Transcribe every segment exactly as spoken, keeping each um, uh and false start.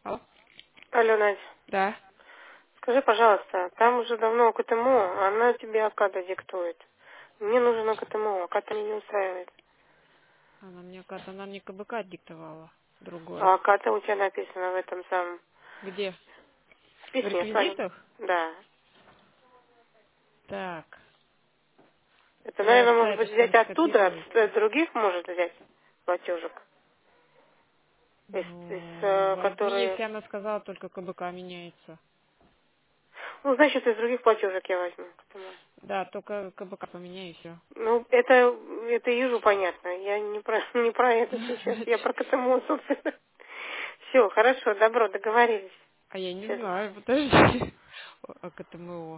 Алло? Алло, Надя, Да. скажи, пожалуйста, там уже давно КТМО, она тебе Акада диктует. Мне нужен КТМО, Акада меня не устраивает. Она мне, как она мне КБК диктовала. Другой. А Акада у тебя написано в этом самом Где? в В письме своем. реквизитах? Да. Так. Это, Я наверное, с может сайта быть, сейчас взять оттуда, скопирую. от, от других может взять платежек, из, из, Ну, э, возьми, которые... если она сказала, только КБК меняется. Ну, значит, из других платежек я возьму КТМО. Да, только КБК поменяй и все. Ну, это, это ежу понятно. Я не про, не про это сейчас. Я про КТМО, собственно. Все, хорошо, добро, договорились. А я не Сейчас. знаю, подожди. А КТМО.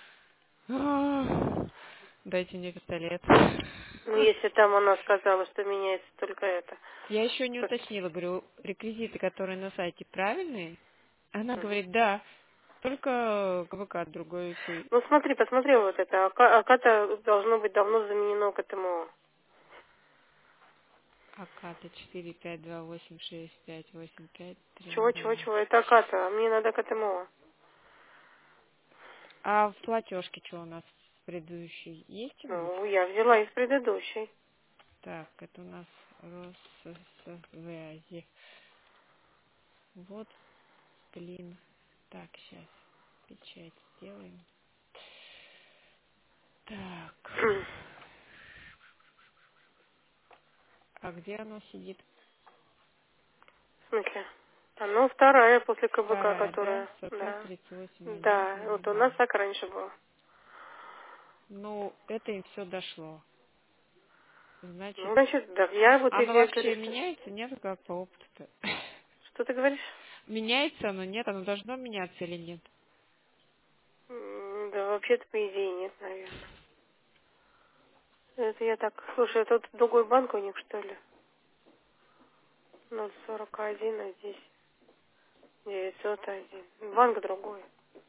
А, Дайте мне пистолет. Ну, если там она сказала, что меняется только это. Я еще не Как- уточнила, говорю, реквизиты, которые на сайте, правильные? Она Мгм. говорит, да, только КВК другой все. Ну, смотри, посмотри вот это. А АКАТа должно быть давно заменено к этому. Аката четыре пять два восемь шесть пять восемь пять три Чего, ноль. чего, чего? Это АКАТа, а мне надо к этому. А в платежке что у нас предыдущий есть что-нибудь? Ну, я взяла из предыдущей. Так, это у нас Россвязи. Вот, блин. Так, сейчас печать сделаем. Так. А где оно сидит? В смысле? А ну, вторая после КБК, Вторая, да? которая... Сорок Да. тридцать восемь один Да, вот у нас девяносто. так раньше было. Ну, это им все дошло. Ну, Значит, значит, да, я вот оно если вообще говоришь, что... меняется? Нет, как по опыту-то? Что ты говоришь? Меняется оно? Нет, оно должно меняться или нет? М, Да, вообще-то, по идее, нет, наверное. Это я так... Слушай, это вот другой банк у них, что ли? Ноль сорок один, а здесь девятьсот один. Банк другой.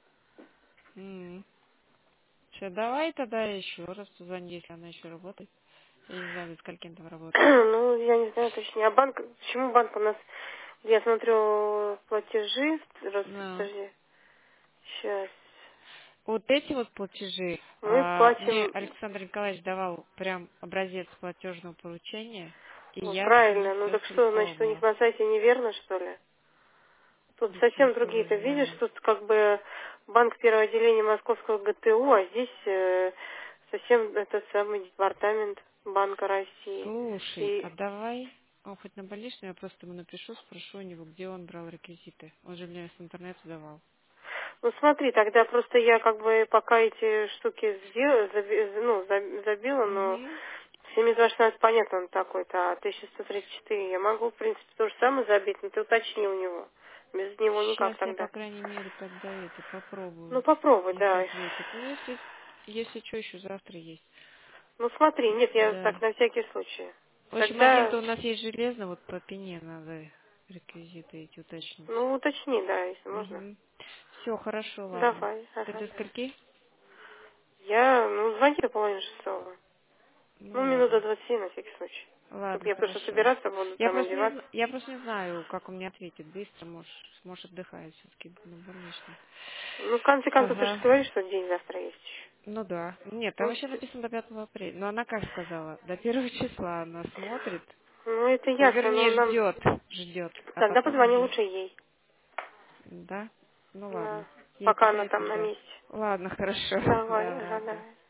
Все, давай тогда еще раз позвони, если она еще работает. Я не знаю, до скольки она там работает. Ну, я не знаю точнее. А банк... Почему банк у нас... Я смотрю платежи... Раз, Ну, подожди. Сейчас. вот эти вот платежи, Мы а, мне платим... Александр Николаевич давал прям образец платежного поручения, и Ну, я с ним правильно. Ну, все так что, значит, у них срисовывала. на сайте неверно, что ли? Тут Сейчас совсем другие. Ты видишь, узнаю. тут как бы банк первого отделения Московского ГТУ, а здесь э, совсем этот самый департамент Банка России. Слушай, а И, давай, он хоть на больничный, я просто ему напишу, спрошу у него, где он брал реквизиты. Он же мне с интернета давал. ну смотри, тогда просто я как бы пока эти штуки сделала, ну, за- забила, но Угу. семьдесят два шестнадцать понятно он такой-то, а тысяча сто тридцать четыре я могу, в принципе, то же самое забить, но ты уточни у него. Без него никак Сейчас я, по тогда. крайней мере, тогда это Ну попробую, попробуй, если да. ответит. Ну, если, если что, еще завтра есть. Ну смотри, нет, я Да. так на всякий случай. В общем, Тогда, один-то у нас есть железно, вот по пене надо реквизиты эти уточнить. ну уточни, да, если можно. Угу. Все, хорошо, ладно. Давай, Ты ага, до да. скольки? Я, ну, звони до половины шестого. Ну, Ну, минут до ладно. двадцати на всякий случай. Только Ладно, я потому что хорошо. собираться буду, Я там просто не, одеваться. зна- я просто не знаю, как он мне ответит. Быстро, может, может отдыхает все-таки на больничном. Ну, в конце концов, ты же Ага. говоришь, что день завтра есть еще. Ну да. Нет, там Ну, вообще всё. написано до пятого апреля. Но она как сказала? До первого числа она смотрит. Ну, это Ну, ясно, но вернее, нам... ждет. Ждет. А Тогда потом позвони уже. лучше ей. Да? Ну Да. ладно. Я Пока она тебе там это, на да. месте. Ладно, хорошо. Давай, Да, ага, да, да. давай.